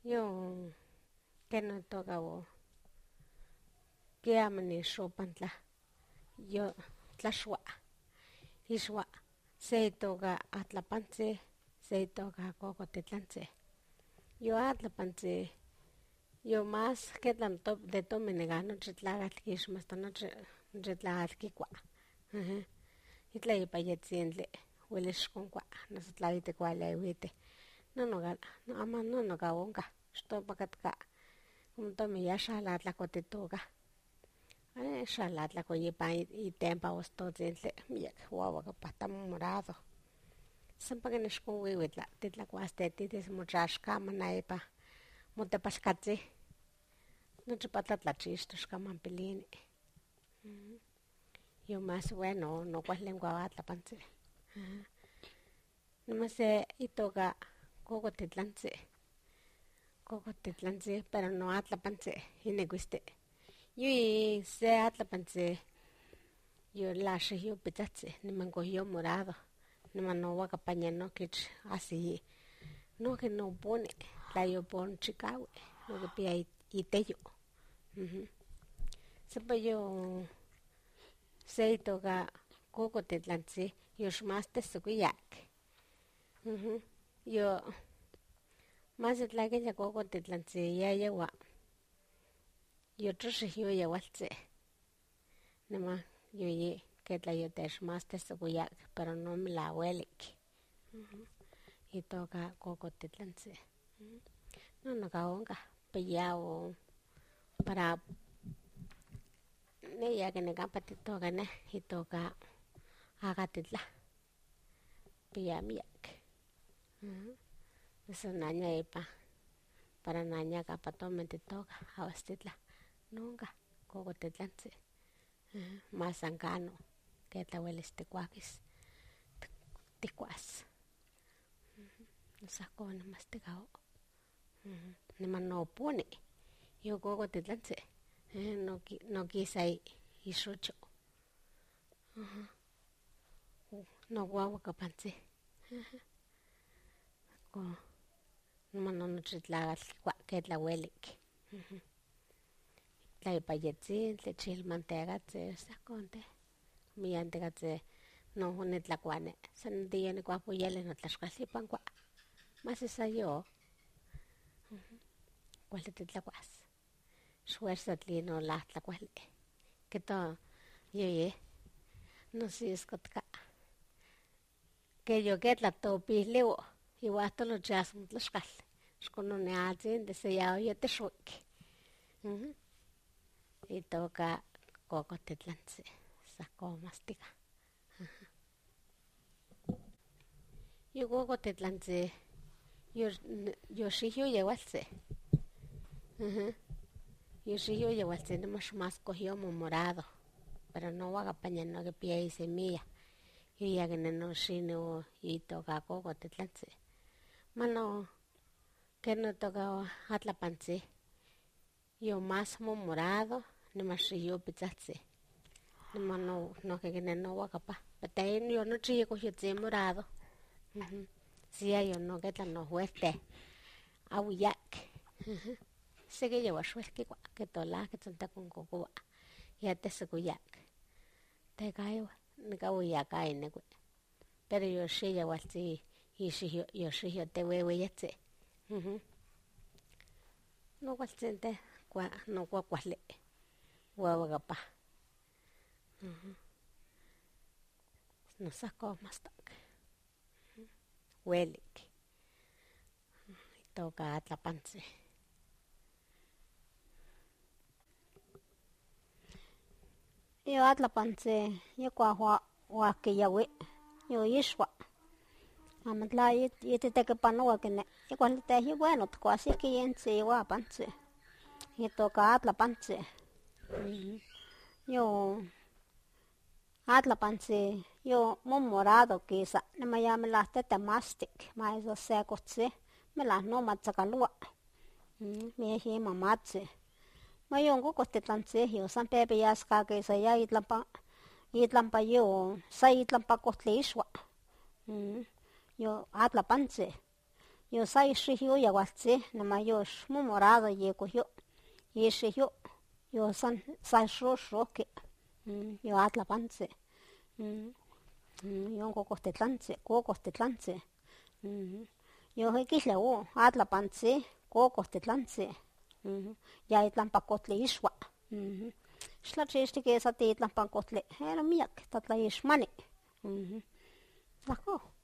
Yung que no toca o que amani sopantla yo tlashwa ishwa se toca atlapantse se toca cocotetlantse yo atlapantse yo más que tanto de tomenega no tlagat kishmas no tlagat kikwa itla ipayetzindle huelish con kwa no se tlagite kwala iwite no gala no ama no gawonga sto pakatka tomi ya shala tlakotitoga shala tlakoyipa itempa ostotzintli miak wawa pata morado sampa nixkon wiwitla titlakuastetitis motraxkama naipa motepascatzi nochi patlatlachixtos kamampilini yo más bueno no cualenguava atlapantzi nomás se itoka cocotitlantzi pero no atlapantzi inecuiste yo se atlapantzi yo laxe yo pitzatzi niman cogió morado niman no wakapaña no kich así no que no pone la yo pon chicago no que pia iteyo sepa yo se itoka cocotitlantzi yo xmaste sukuyak yo más tlaquilla cocotitlantzi ya yewa yo troxi yo yewaltzi nima yo ye que tla yo texmaste sukuyak pero no me la huelik itoka cocotitlantzi no kaonga pillao para neya que negapa titoka ne itoka agatitla pilla miak eso naña ipa para naña kapatome titoka awastitla nunca cocotitlantzi más ancano que tlahuelis ticuakis ticuas sako nomás ticao nima no pone yo cocotitlantzi no quisa ixocho no guaguacapantzi nima no nochitlagal que tlahuelik tlaipayetzintle chilmantegatzi saconte miyantegatzi no nitlacuane san tiyo nicuapoyele no tlaxcaltipancua más esa yo cuali titlacuas esfuerzo tlino lahtlacuali que todo yo no si escotka que yo que tlatopiliwo igual tolo chasmo tlaxcal xcono neatzin deseyao yo texuik y toca cocotitlantzi sako mastica yo cocotitlantzi yo xihyo yewaltzi yo xihyo yewaltzi nomás más cogió morado pero no wagapaña no que pia y semilla yo ya que no xino y toca cocotitlantzi mano que no toca atlapantzi yo más morado nomás xihyo pitzatzi no que no wakapa pero yo no xihyo cogió morado si yo no que no fuerte awiyak se que lleva suerte que tola que tonta con cocoa ya te sukuyak te caigo ni kawiyak ay ne pero yo sí lleva así y si yo sí yo te huevo ya te no cualcente no cuacuale huevagapa no saco más toque huelik toca atlapantzi yo atlapantzi yo cuajua huaquiyahui yo yixua amatla yititequipanoa que ne igual te bueno tcuasi que yentzi huapantzi y toca atlapantzi yo atlapantzi yo morado quisa nima ya me las tetemastic más eso se cotzi me las no matzacalua me hi mamatzi mayo cocotitlantzi yo san pepe yaska que se ya itlampa yo sa itlampa cotli ixua yo atlapantzi Yo saixihio yagualtse, nama yo shmo morado yecoyo, yeshihio, yo saixoxoque, yo atlapantse, yo cocostetlantse, yo hequihlewo, atlapantse, cocostetlantse, ya itlampacotle ixua, xtlachixti que sa titlampancotle, era miak, tatlaixmani, tlahco.